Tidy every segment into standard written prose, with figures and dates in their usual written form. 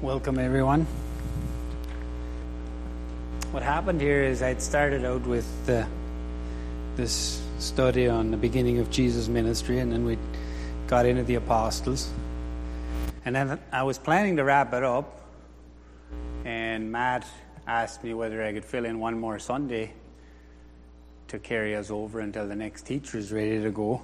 Welcome, everyone. What happened here is I'd started out with this study on the beginning of Jesus' ministry, and then we got into the apostles. And then I was planning to wrap it up, and Matt asked me whether I could fill in one more Sunday to carry us over until the next teacher is ready to go.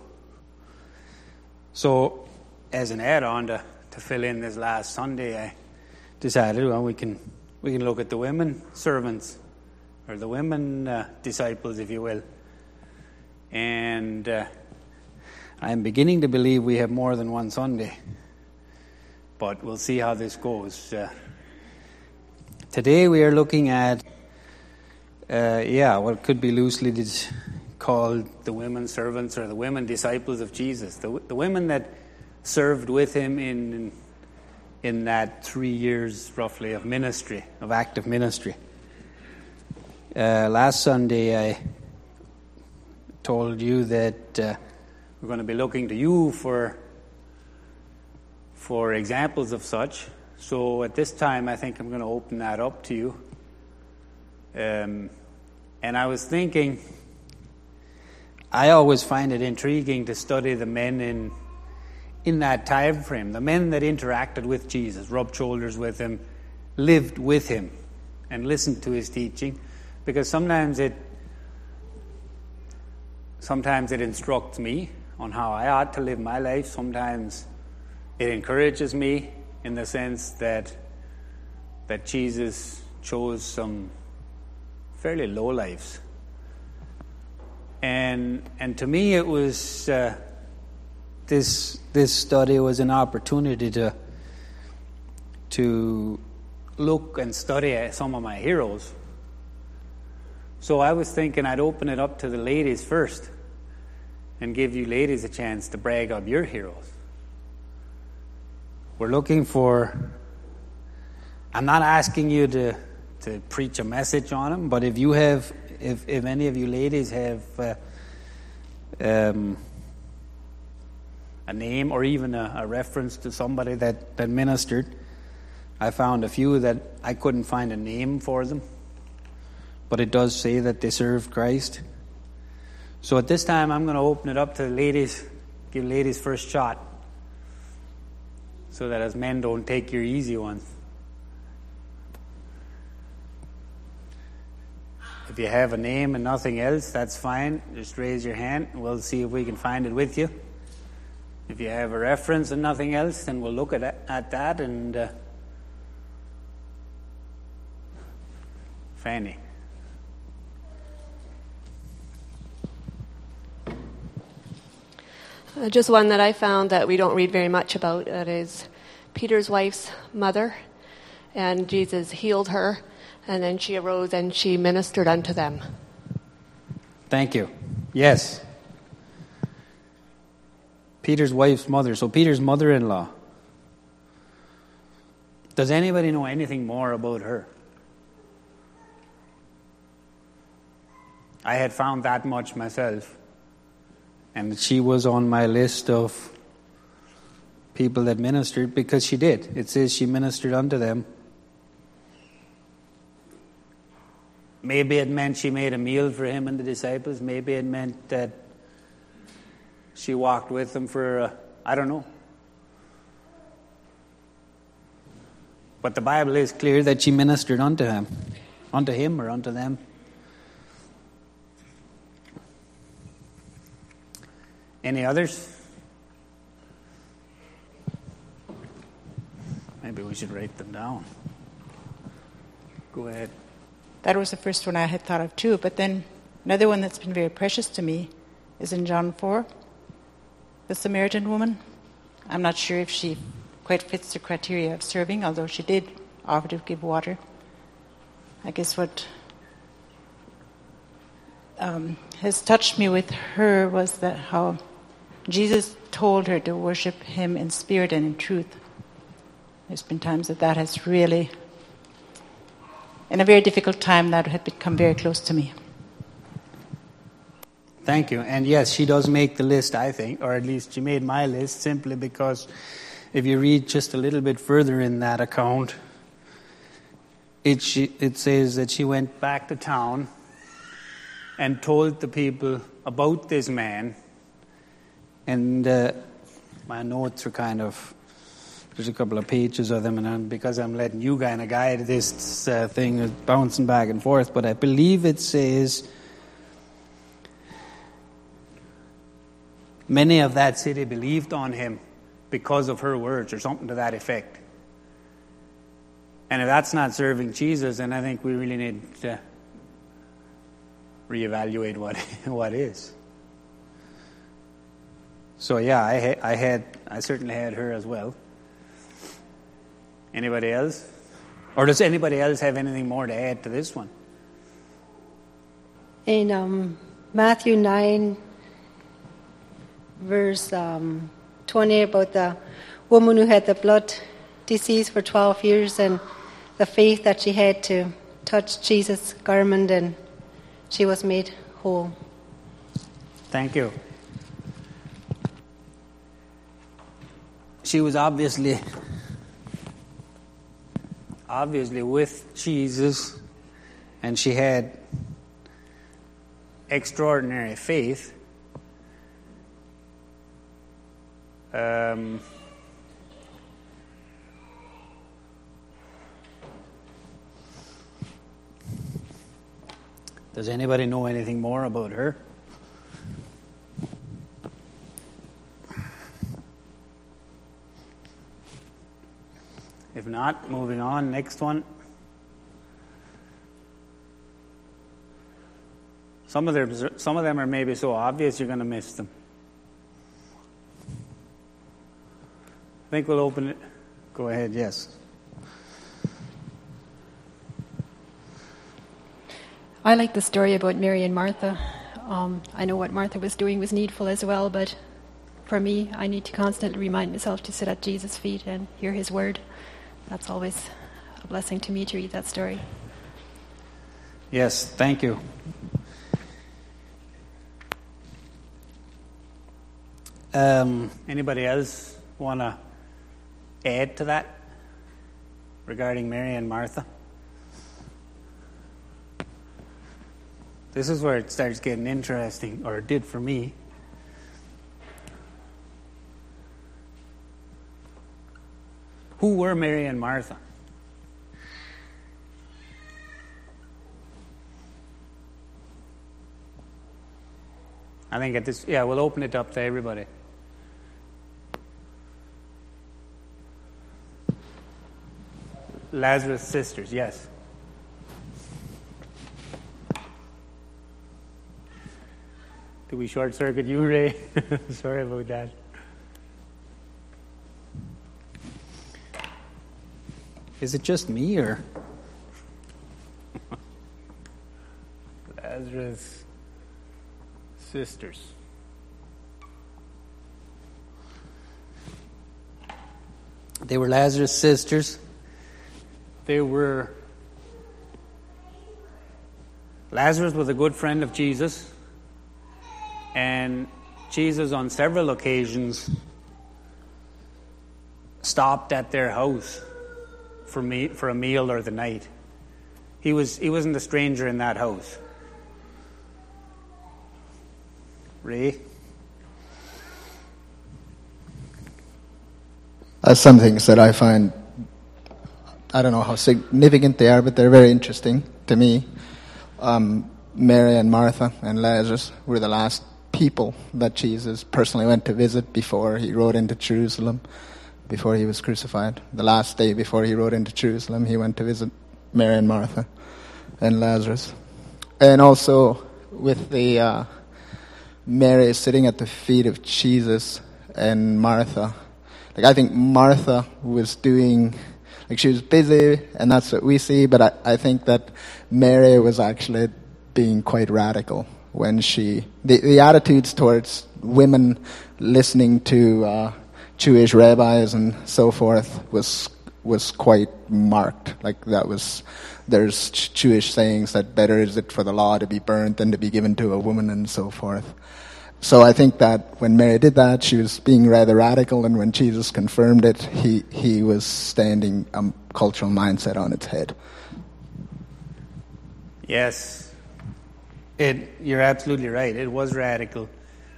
So, as an add-on to fill in this last Sunday, I decided, well, we can look at the women servants, or the women disciples, if you will. And I'm beginning to believe we have more than one Sunday, but we'll see how this goes. Today we are looking at, what could be loosely called the women servants or the women disciples of Jesus, the women that served with him in that 3 years roughly of ministry, of active ministry. Last Sunday I told you that we're going to be looking to you for examples of such. So at this time I think I'm going to open that up to you. And I was thinking, I always find it intriguing to study the men in that time frame, the men that interacted with Jesus, rubbed shoulders with him, lived with him, and listened to his teaching, because sometimes it instructs me on how I ought to live my life. Sometimes it encourages me in the sense that Jesus chose some fairly low lives, and to me it was. This study was an opportunity to look and study at some of my heroes. So I was thinking I'd open it up to the ladies first and give you ladies a chance to brag up your heroes. We're looking for... I'm not asking you to preach a message on them, but if any of you ladies have... a name or even a reference to somebody that ministered. I found a few that I couldn't find a name for them, but it does say that they served Christ. So at this time I'm going to open it up to the ladies, give ladies first shot, so that as men don't take your easy ones. If you have a name and nothing else, that's fine. Just raise your hand and we'll see if we can find it with you. If you have a reference and nothing else, then we'll look at that. And Fanny. Just one that I found that we don't read very much about. That is Peter's wife's mother, and Jesus healed her, and then she arose and she ministered unto them. Thank you. Yes. Peter's wife's mother. So Peter's mother-in-law. Does anybody know anything more about her? I had found that much myself. And she was on my list of people that ministered because she did. It says she ministered unto them. Maybe it meant she made a meal for him and the disciples. Maybe it meant that she walked with them for, I don't know. But the Bible is clear that she ministered unto him or unto them. Any others? Maybe we should write them down. Go ahead. That was the first one I had thought of too, but then another one that's been very precious to me is in John 4. The Samaritan woman, I'm not sure if she quite fits the criteria of serving, although she did offer to give water. I guess what has touched me with her was that how Jesus told her to worship him in spirit and in truth. There's been times that has really, in a very difficult time, that had become very close to me. Thank you. And yes, she does make the list, I think, or at least she made my list, simply because if you read just a little bit further in that account, it says that she went back to town and told the people about this man. And my notes are there's a couple of pages of them, and because I'm letting you kind of guide this thing, is bouncing back and forth. But I believe it says many of that city believed on him because of her words, or something to that effect. And if that's not serving Jesus, then I think we really need to reevaluate what is. So yeah, I certainly had her as well. Anybody else? Or does anybody else have anything more to add to this one? In Matthew 9, verse 20, about the woman who had the blood disease for 12 years and the faith that she had to touch Jesus' garment, and she was made whole. Thank you. She was obviously with Jesus, and she had extraordinary faith. Does anybody know anything more about her? If not, moving on. Next one. Some of them are maybe so obvious you're going to miss them. I think we'll open it. Go ahead, yes. I like the story about Mary and Martha. I know what Martha was doing was needful as well, but for me, I need to constantly remind myself to sit at Jesus' feet and hear his word. That's always a blessing to me to read that story. Yes, thank you. Anybody else want to add to that regarding Mary and Martha? This is where it starts getting interesting, or it did for me. Who were Mary and Martha? I think we'll open it up to everybody. Lazarus' sisters, yes. Did we short circuit you, Ray? Sorry about that. Is it just me, or? Lazarus' sisters. They were Lazarus' sisters. Lazarus was a good friend of Jesus, and Jesus on several occasions stopped at their house for a meal or the night. He wasn't a stranger in that house. Ray? Some things that I find, I don't know how significant they are, but they're very interesting to me. Mary and Martha and Lazarus were the last people that Jesus personally went to visit before he rode into Jerusalem, before he was crucified. The last day before he rode into Jerusalem, he went to visit Mary and Martha and Lazarus. And also with the Mary sitting at the feet of Jesus and Martha. I think Martha was doing, she was busy, and that's what we see, but I think that Mary was actually being quite radical when the attitudes towards women listening to Jewish rabbis and so forth was quite marked. There's Jewish sayings that better is it for the law to be burnt than to be given to a woman and so forth. So I think that when Mary did that, she was being rather radical, and when Jesus confirmed it, he was standing a cultural mindset on its head. Yes, you're absolutely right. It was radical.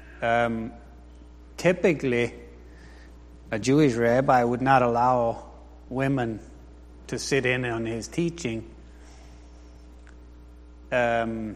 Typically, a Jewish rabbi would not allow women to sit in on his teaching. And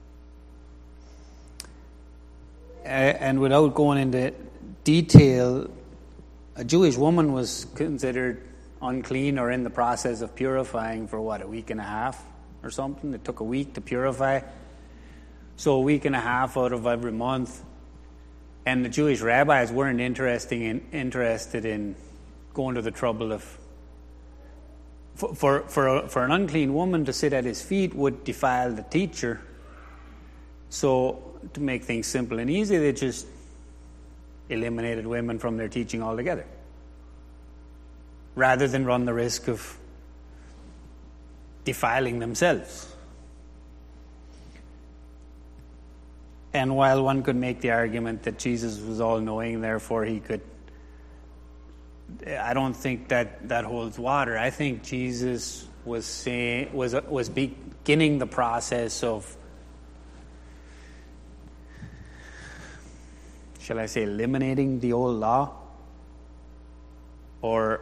without going into detail, a Jewish woman was considered unclean or in the process of purifying for a week and a half or something. It took a week to purify. So a week and a half out of every month. And the Jewish rabbis weren't interested in going to the trouble of... For an unclean woman to sit at his feet would defile the teacher. So to make things simple and easy, they just eliminated women from their teaching altogether, rather than run the risk of defiling themselves. And while one could make the argument that Jesus was all-knowing, therefore he could, I don't think that holds water. I think Jesus was beginning the process of, shall I say, eliminating the old law, or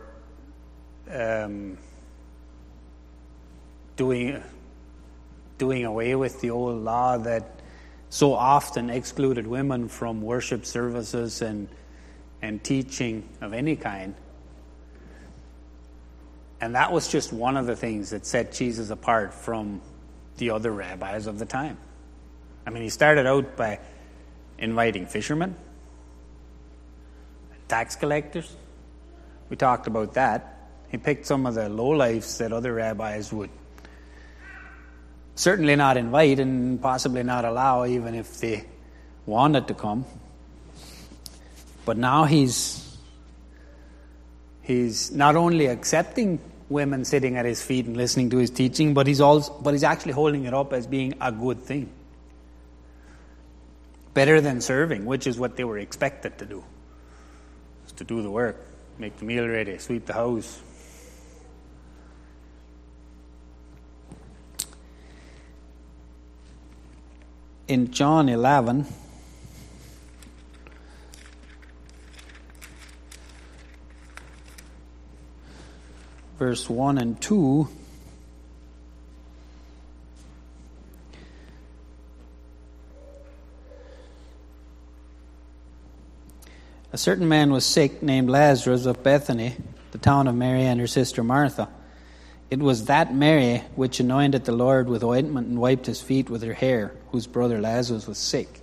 doing away with the old law that so often excluded women from worship services and teaching of any kind. And that was just one of the things that set Jesus apart from the other rabbis of the time. I mean, he started out by inviting fishermen, tax collectors. We talked about that. He picked some of the lowlifes that other rabbis would certainly not invite and possibly not allow, even if they wanted to come. But now he's not only accepting women sitting at his feet and listening to his teaching, but he's actually holding it up as being a good thing. Better than serving, which is what they were expected to do. Is to do the work, make the meal ready, sweep the house. In John 11, verse 1 and 2, a certain man was sick named Lazarus of Bethany, the town of Mary and her sister Martha. It was that Mary which anointed the Lord with ointment and wiped his feet with her hair, whose brother Lazarus was sick.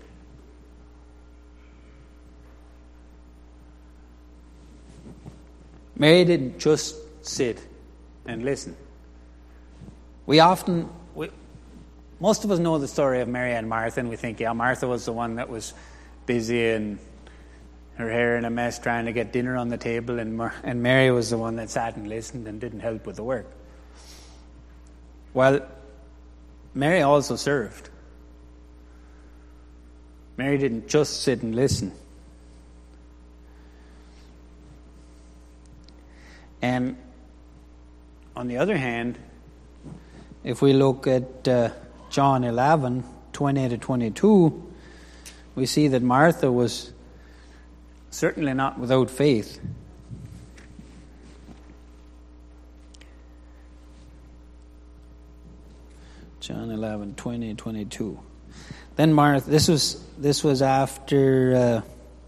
Mary didn't just sit and listen. Most of us know the story of Mary and Martha, and we think, yeah, Martha was the one that was busy and her hair in a mess trying to get dinner on the table, and Mary was the one that sat and listened and didn't help with the work. Well, Mary also served. Mary didn't just sit and listen. And on the other hand, if we look at John 11, 20 to 22, we see that Martha was certainly not without faith. John 11, 20 and 22. Then Martha, this was after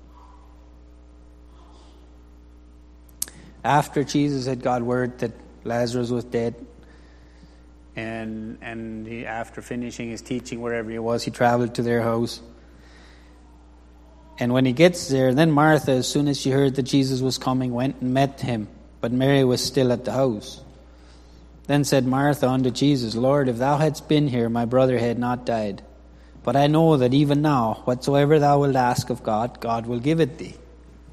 Jesus had got word that Lazarus was dead, and after finishing his teaching wherever he was, he traveled to their house. And when he gets there, then Martha, as soon as she heard that Jesus was coming, went and met him, but Mary was still at the house. Then said Martha unto Jesus, Lord, if thou hadst been here, my brother had not died. But I know that even now, whatsoever thou wilt ask of God, God will give it thee.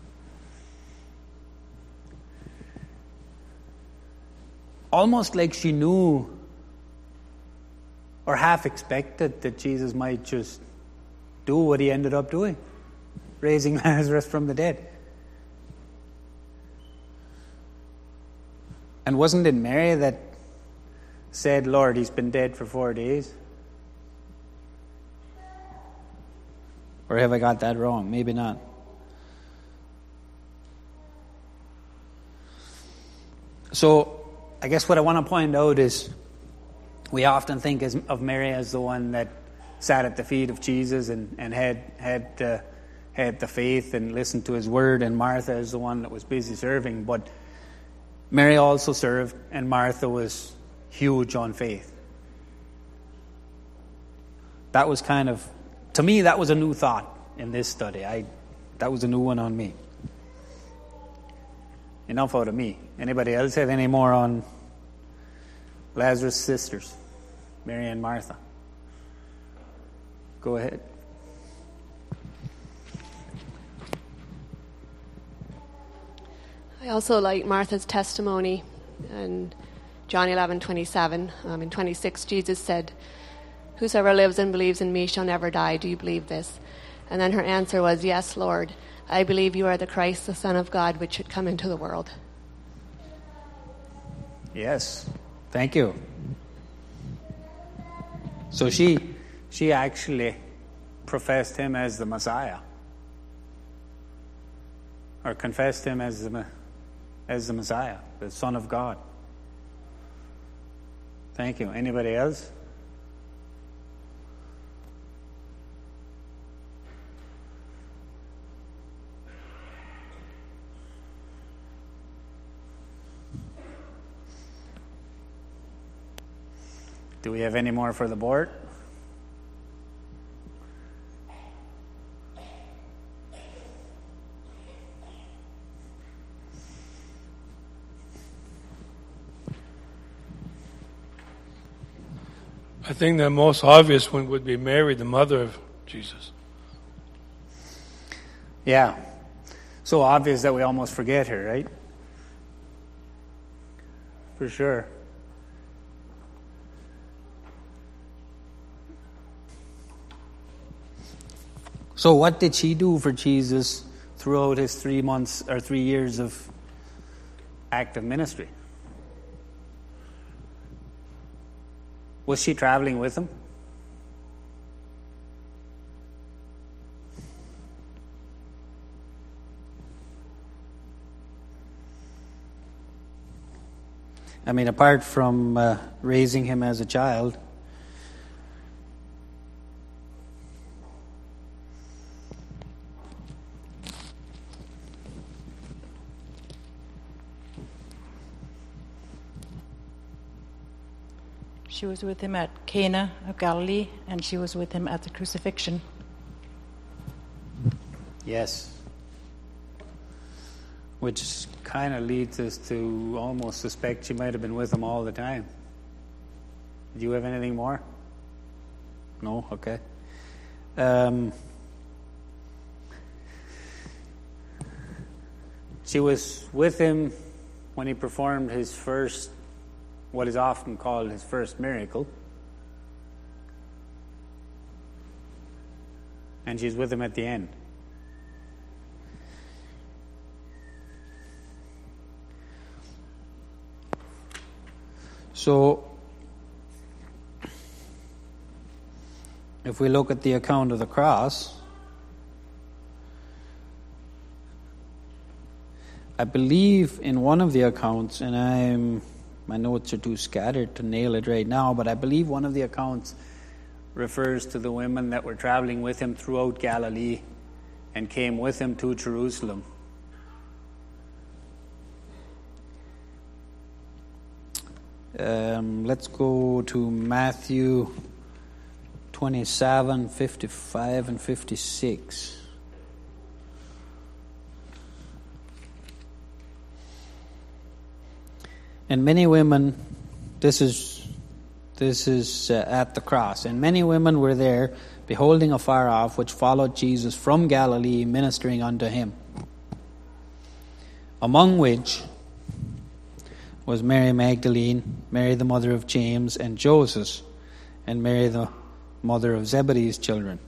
Almost like she knew or half expected that Jesus might just do what he ended up doing, raising Lazarus from the dead. And wasn't it Mary that said, Lord, he's been dead for 4 days? Or have I got that wrong? Maybe not. So, I guess what I want to point out is we often think of Mary as the one that sat at the feet of Jesus and had the faith and listened to his word, and Martha is the one that was busy serving. But Mary also served, and Martha was huge on faith. That was kind of, to me, that was a new thought in this study. That was a new one on me. Enough out of me. Anybody else have any more on Lazarus' sisters, Mary and Martha? Go ahead. I also like Martha's testimony in John 11:27. In 26, Jesus said, "Whosoever lives and believes in me shall never die. Do you believe this?" And then her answer was, "Yes, Lord. I believe you are the Christ, the Son of God, which should come into the world." Yes. Thank you. So she actually professed him as the Messiah, or confessed him as the Messiah, the Son of God. Thank you. Anybody else? Do we have any more for the board? I think the most obvious one would be Mary, the mother of Jesus. Yeah. So obvious that we almost forget her, right? For sure. So what did she do for Jesus throughout his 3 months or 3 years of active ministry? Was she traveling with him? I mean, apart from raising him as a child, She was with him at Cana of Galilee, and she was with him at the crucifixion. yes. Which kind of leads us to almost suspect she might have been with him all the time. Do you have anything more? No? Okay. She was with him when he performed his first, what is often called his first miracle. And she's with him at the end. So, if we look at the account of the cross, I believe in one of the accounts, and my notes are too scattered to nail it right now, but I believe one of the accounts refers to the women that were traveling with him throughout Galilee and came with him to Jerusalem. Let's go to Matthew 27, 55 and 56. And many women, this is at the cross, and many women were there, beholding afar off, which followed Jesus from Galilee, ministering unto him. Among which was Mary Magdalene, Mary the mother of James and Joseph, and Mary the mother of Zebedee's children.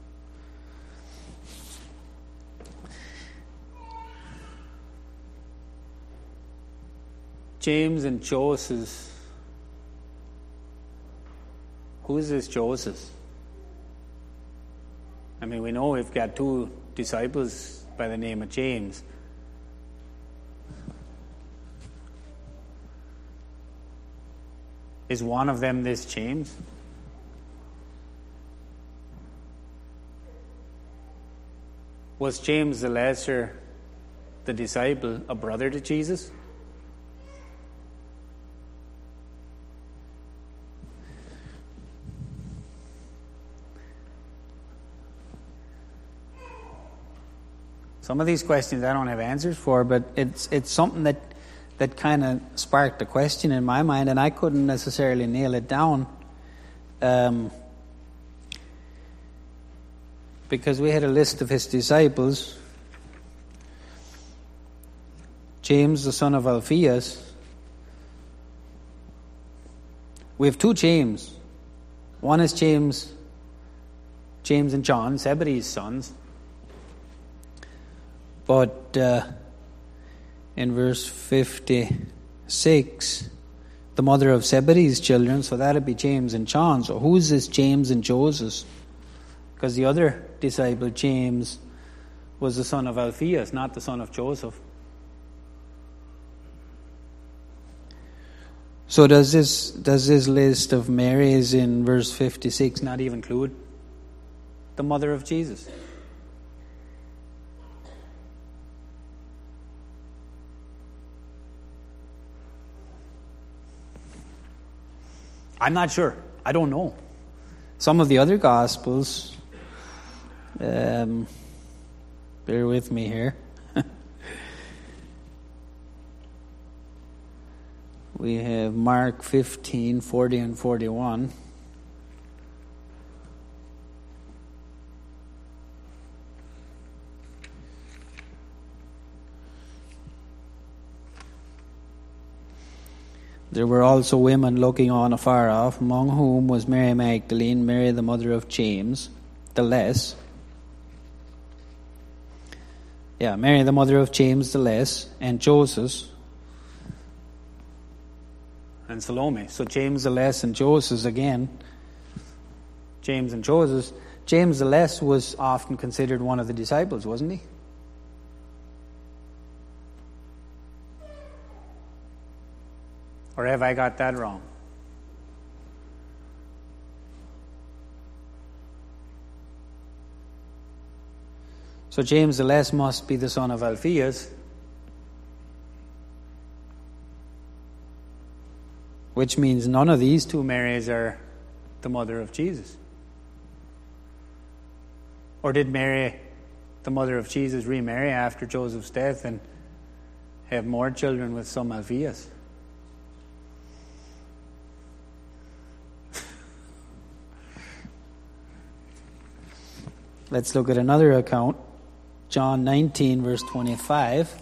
James and Joseph. Who is this Joseph? I mean, we know we've got two disciples by the name of James. Is one of them this James? Was James the lesser, the disciple, a brother to Jesus? Some of these questions I don't have answers for, but it's something that kind of sparked a question in my mind, and I couldn't necessarily nail it down. Because we had a list of his disciples. James, the son of Alphaeus. We have two James. One is James and John, Zebedee's sons. But in verse 56, the mother of Zebedee's children, so that would be James and John. So who's this James and Joseph? Because the other disciple, James, was the son of Alphaeus, not the son of Joseph. So does this list of Marys in verse 56 not even include the mother of Jesus? I'm not sure. I don't know. Some of the other Gospels, bear with me here. We have Mark 15, 40 and 41. There were also women looking on afar off, among whom was Mary Magdalene, Mary the mother of James, the Less. Mary the mother of James the Less, and Joseph, and Salome. So James the Less and Joseph again. James and Joseph. James the Less was often considered one of the disciples, wasn't he? Or have I got that wrong? So James the Less must be the son of Alphaeus, which means none of these two Marys are the mother of Jesus. Or did Mary, the mother of Jesus, remarry after Joseph's death and have more children with some Alphaeus? Let's look at another account. John 19, verse 25.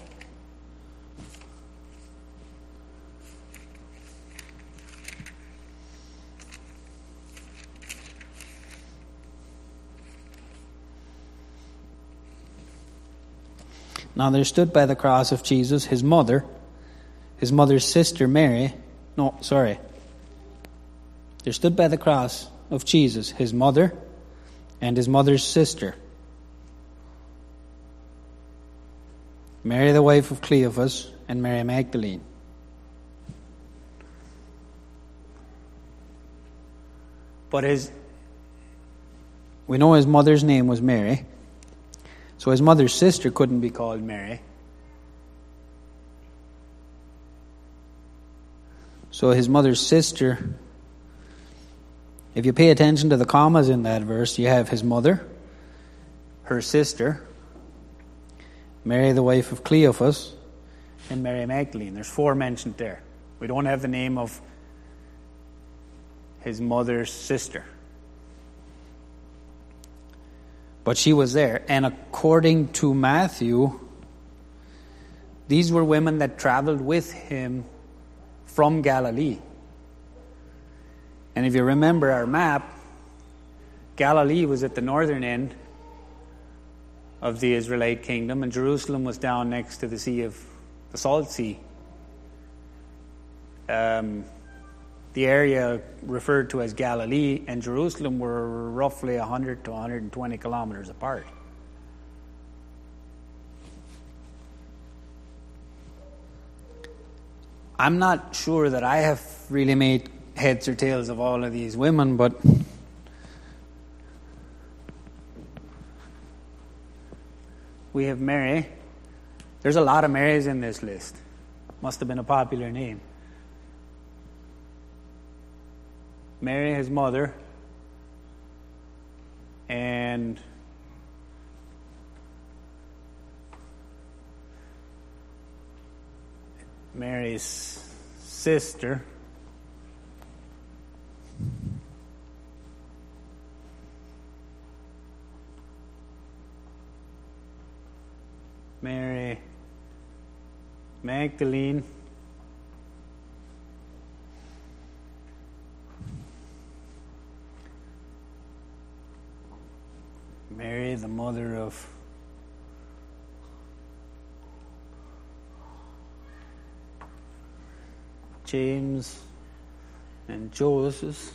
Now there stood by the cross of Jesus his mother's sister Mary. There stood by the cross of Jesus his mother and his mother's sister, Mary the wife of Cleophas, and Mary Magdalene. But we know his mother's name was Mary, so his mother's sister couldn't be called Mary. So his mother's sister, if you pay attention to the commas in that verse, you have his mother, her sister, Mary the wife of Cleophas, and Mary Magdalene. There's four mentioned there. We don't have the name of his mother's sister. But she was there. And according to Matthew, these were women that traveled with him from Galilee. And if you remember our map, Galilee was at the northern end of the Israelite kingdom, and Jerusalem was down next to the Salt Sea. the area referred to as Galilee and Jerusalem were roughly 100 to 120 kilometers apart. I'm not sure that I have really made heads or tails of all of these women, but we have Mary. There's a lot of Marys in this list. Must have been a popular name. Mary, his mother, and Mary's sister, Mary Magdalene, Mary, the mother of James and Joseph,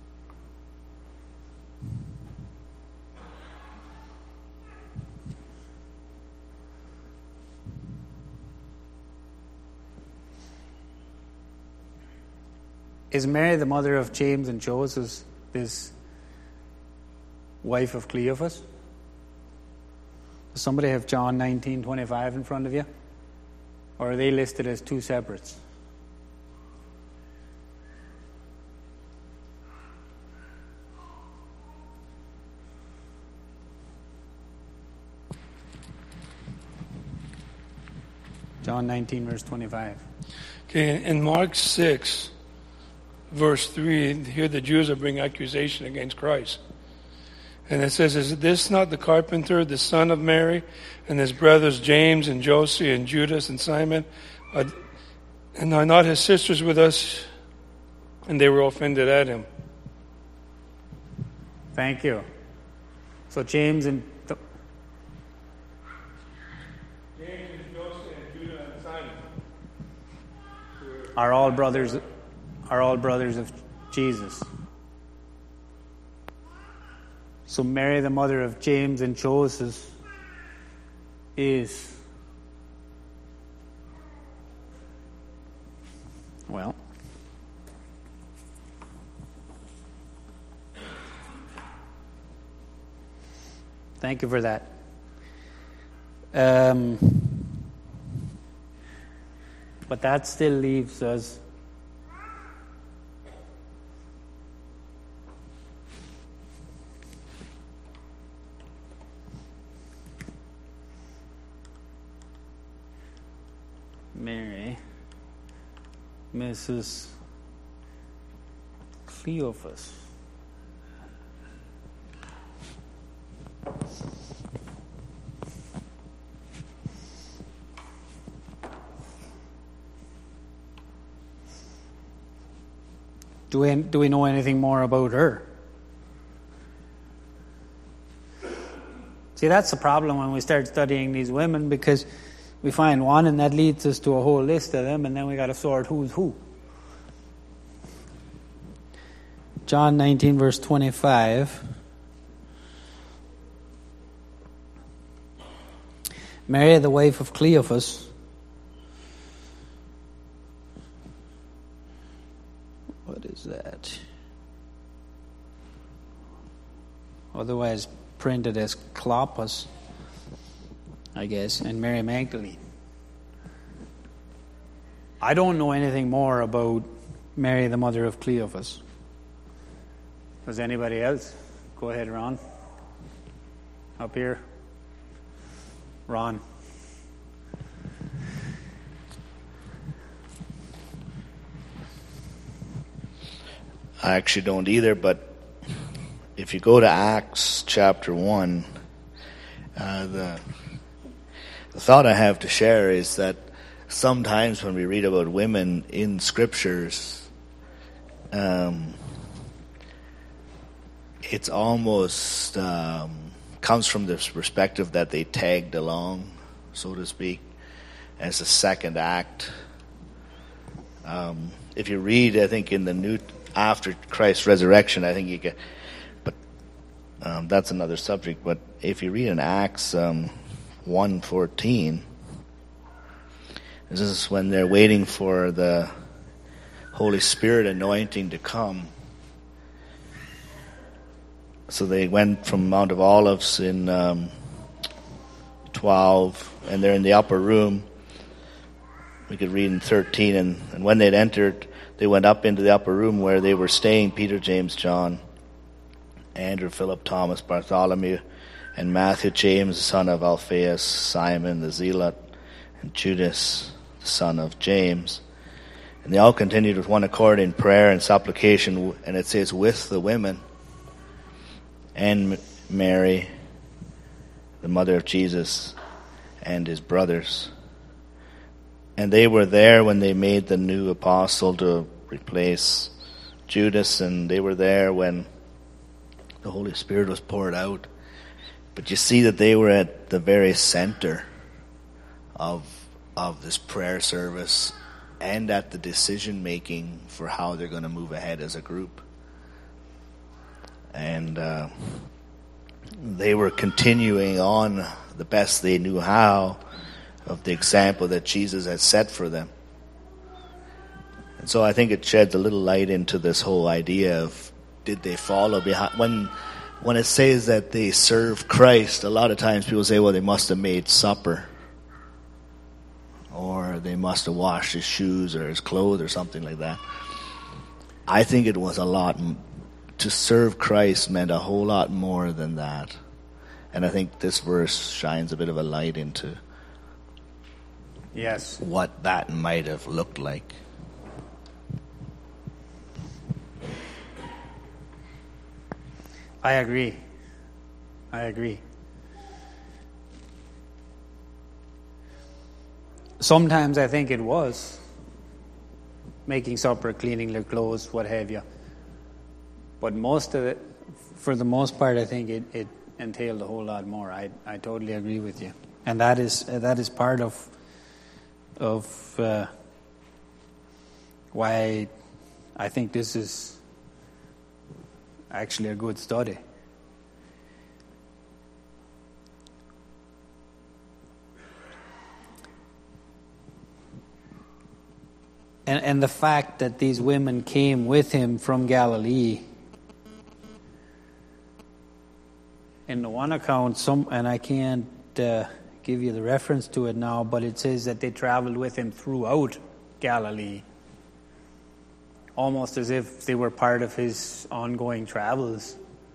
is Mary the mother of James and Joseph, this wife of Cleophas? Does somebody have John 19:25 in front of you? Or are they listed as two separates? John 19, verse 25. Okay, in Mark 6, verse 3, here the Jews are bringing accusation against Christ. And it says, is this not the carpenter, the son of Mary, and his brothers James and Joseph and Judas and Simon? And are not his sisters with us? And they were offended at him. Thank you. So James and Joseph and Judah and Simon are all brothers of Jesus. So Mary, the mother of James and Joseph, is, well, thank you for that. But that still leaves us Mary, Mrs. Cleophas. Do we know anything more about her? See, that's the problem when we start studying these women, because we find one and that leads us to a whole list of them, and then we got to sort who's who. John 19, verse 25. Mary, the wife of Cleophas, what is that? Otherwise printed as Clopas, I guess, and Mary Magdalene. I don't know anything more about Mary, the mother of Cleophas. Does anybody else? Go ahead, Ron. Up here. Ron. I actually don't either, but if you go to Acts chapter 1, the thought I have to share is that sometimes when we read about women in scriptures, it's almost comes from this perspective that they tagged along, so to speak, as a second act. if you read, I think in the New after Christ's resurrection, I think you get. But that's another subject. But if you read in Acts 1:14, this is when they're waiting for the Holy Spirit anointing to come. So they went from Mount of Olives in 12, and they're in the upper room. We could read in 13, and when they'd entered, they went up into the upper room where they were staying, Peter, James, John, Andrew, Philip, Thomas, Bartholomew, and Matthew, James, the son of Alphaeus, Simon the Zealot, and Judas, the son of James. And they all continued with one accord in prayer and supplication, and it says, with the women, and Mary, the mother of Jesus, and his brothers. And they were there when they made the new apostle to replace Judas, and they were there when the Holy Spirit was poured out. But you see that they were at the very center of this prayer service and at the decision making for how they're going to move ahead as a group. And they were continuing on the best they knew how of the example that Jesus had set for them. And so I think it sheds a little light into this whole idea of, did they follow behind? When it says that they served Christ, a lot of times people say, well, they must have made supper, or they must have washed his shoes or his clothes or something like that. I think it was a lot. To serve Christ meant a whole lot more than that. And I think this verse shines a bit of a light into what that might have looked like. I agree. Sometimes I think it was making supper, cleaning their clothes, what have you. But most of it, for the most part, I think it entailed a whole lot more. I totally agree with you, and that is part of why I think this is actually a good study. And the fact that these women came with him from Galilee. In the one account, and I can't give you the reference to it now, but it says that they traveled with him throughout Galilee, almost as if they were part of his ongoing travels.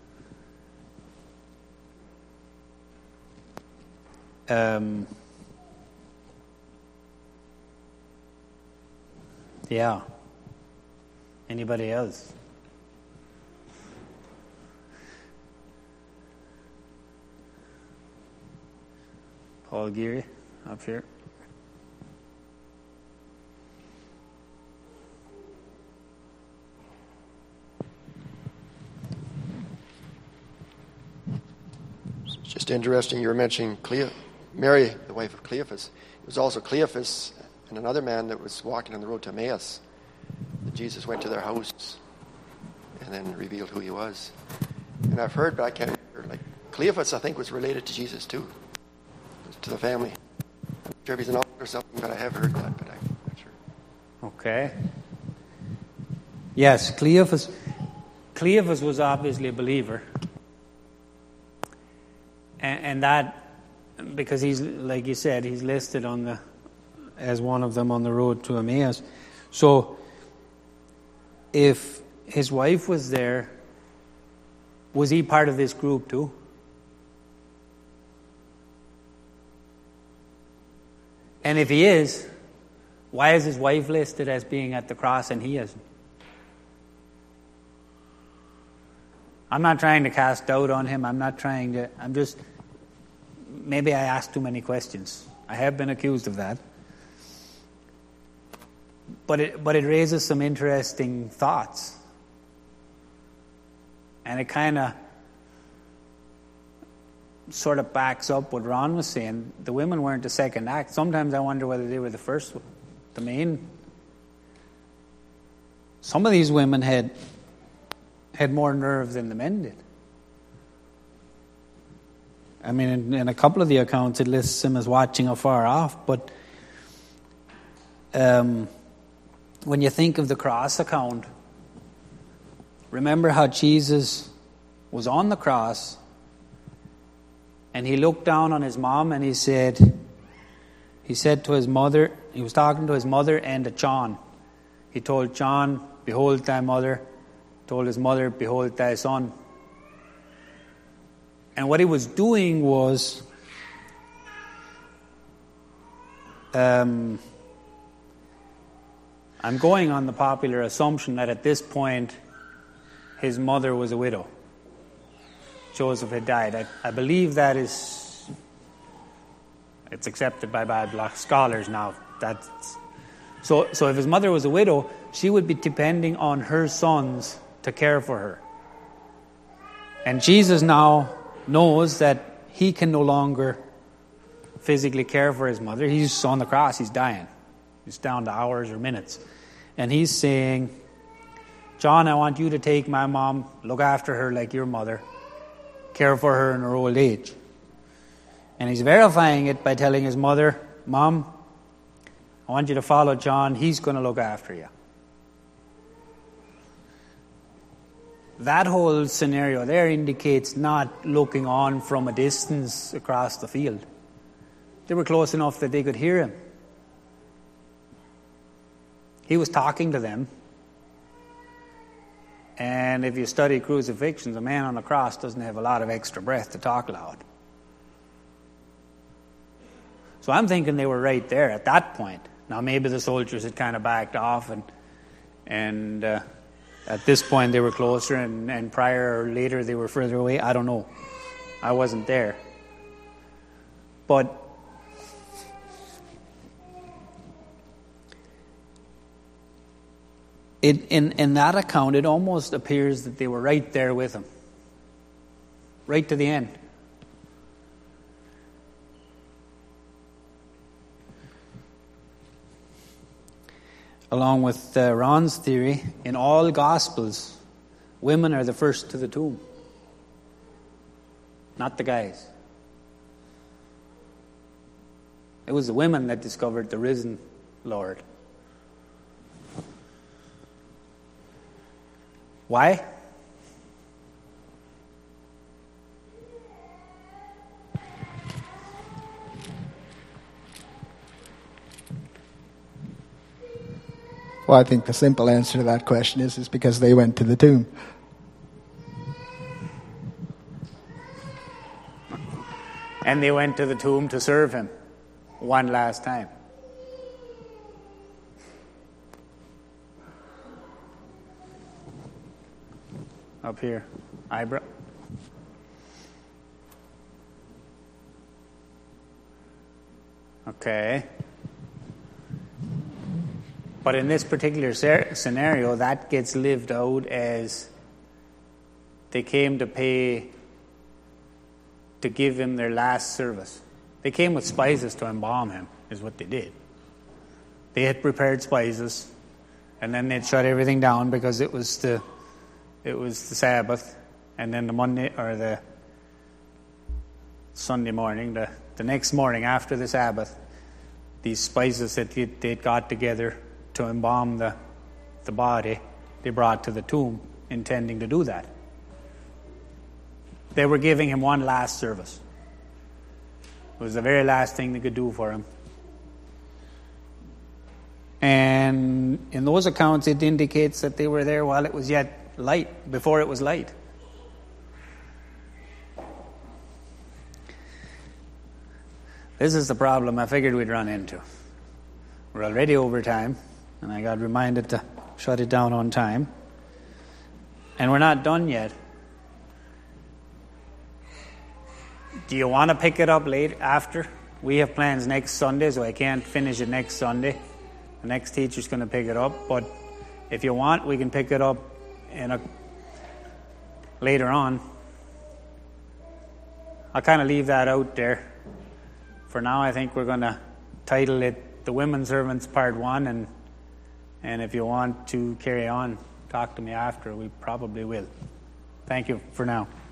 Yeah. Anybody else? Paul Geary, up here. It's just interesting you were mentioning Mary, the wife of Cleophas. It was also Cleophas and another man that was walking on the road to Emmaus. Jesus went to their house and then revealed who he was. And I've heard, but I can't remember, like Cleophas, I think, was related to Jesus too, to the family. I'm not sure if he's an uncle or something, but I have heard that, but I'm not sure. Okay. Yes, Cleophas was obviously a believer. And that, because he's, like you said, he's listed as one of them on the road to Emmaus. So, if his wife was there, was he part of this group too? And if he is, why is his wife listed as being at the cross and he isn't? I'm not trying to cast doubt on him. Maybe I asked too many questions. I have been accused of that. But it raises some interesting thoughts. And it kind of sort of backs up what Ron was saying. The women weren't the second act. Sometimes I wonder whether they were the first, the main Some of these women had more nerve than the men did. I mean, in a couple of the accounts, it lists him as watching afar off. But when you think of the cross account, remember how Jesus was on the cross and he looked down on his mom and he said to his mother, he was talking to his mother and to John. He told John, "Behold thy mother," told his mother, "Behold thy son." And what he was doing was I'm going on the popular assumption that at this point his mother was a widow. Joseph had died. I believe that it's accepted by Bible scholars now. So if his mother was a widow, she would be depending on her sons to care for her. And Jesus now knows that he can no longer physically care for his mother. He's on the cross, he's dying. He's down to hours or minutes. And he's saying, "John, I want you to take my mom, look after her like your mother, care for her in her old age." And he's verifying it by telling his mother, "Mom, I want you to follow John. He's going to look after you." That whole scenario there indicates not looking on from a distance across the field. They were close enough that they could hear him. He was talking to them. And if you study crucifixions, a man on the cross doesn't have a lot of extra breath to talk loud. So I'm thinking they were right there at that point. Now maybe the soldiers had kind of backed off and at this point they were closer and prior or later they were further away. I don't know. I wasn't there. But in that account, it almost appears that they were right there with him. Right to the end. Along with Ron's theory, in all Gospels, women are the first to the tomb. Not the guys. It was the women that discovered the risen Lord. Why? Well, I think the simple answer to that question is because they went to the tomb. And they went to the tomb to serve him one last time. Up here, eyebrow. Okay. But in this particular scenario, that gets lived out as they came to give him their last service. They came with spices to embalm him, is what they did. They had prepared spices, and then they'd shut everything down because it was the Sabbath, and then the Monday or the Sunday morning, the next morning after the Sabbath, these spices that they'd got together to embalm the body, they brought to the tomb, intending to do that. They were giving him one last service. It was the very last thing they could do for him. And in those accounts, it indicates that they were there while it was yet light, before it was light. This is the problem I figured we'd run into. We're already over time, and I got reminded to shut it down on time. And we're not done yet. Do you want to pick it up late after? We have plans next Sunday, so I can't finish it next Sunday. The next teacher's going to pick it up, but if you want, we can pick it up later on. I'll kind of leave that out there. For now, I think we're going to title it The Women Servants Part 1, And if you want to carry on, talk to me after. We probably will. Thank you for now.